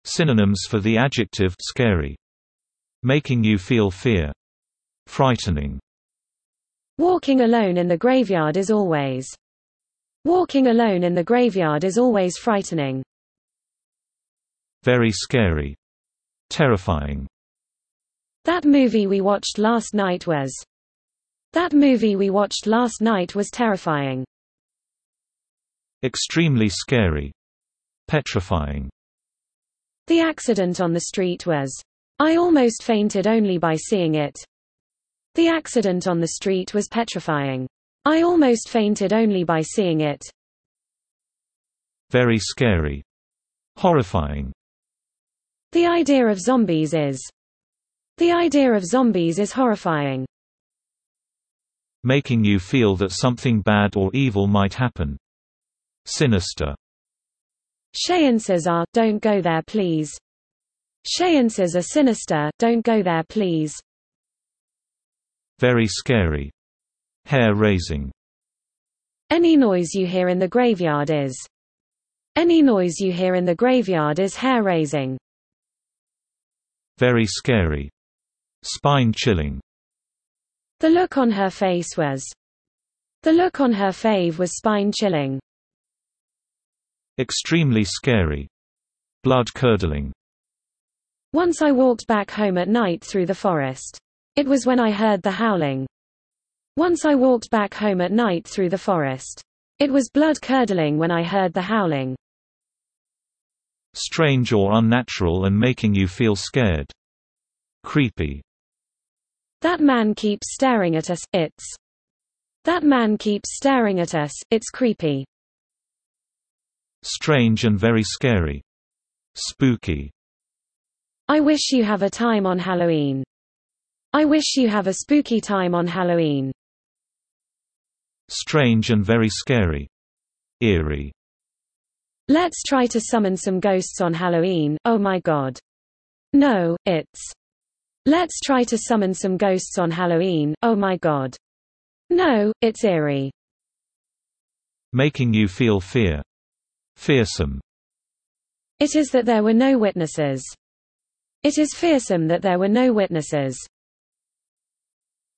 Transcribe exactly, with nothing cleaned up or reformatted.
Synonyms for the adjective scary: making you feel fear, frightening. Walking alone in the graveyard is always. Walking alone in the graveyard is always frightening. Very scary, terrifying. That movie we watched last night was. That movie we watched last night was terrifying. Extremely scary, petrifying. The accident on the street was. I almost fainted only by seeing it. The accident on the street was petrifying. I almost fainted only by seeing it. Very scary, horrifying. The idea of zombies is. The idea of zombies is horrifying. Making you feel that something bad or evil might happen, sinister. Seances are, don't go there please. Seances are sinister, don't go there please. Very scary, hair-raising. Any noise you hear in the graveyard is. Any noise you hear in the graveyard is hair-raising. Very scary, spine-chilling. The look on her face was. The look on her face was spine-chilling. Extremely scary, blood-curdling. Once I walked back home at night through the forest. It was when I heard the howling. Once I walked back home at night through the forest. It was blood-curdling when I heard the howling. Strange or unnatural and making you feel scared, creepy. That man keeps staring at us, it's. That man keeps staring at us, it's creepy. Strange and very scary, spooky. I wish you have a time on Halloween. I wish you have a spooky time on Halloween. Strange and very scary, eerie. Let's try to summon some ghosts on Halloween, oh my god. No, it's. Let's try to summon some ghosts on Halloween, oh my god. No, it's eerie. Making you feel fear, fearsome. It is that there were no witnesses. It is fearsome that there were no witnesses.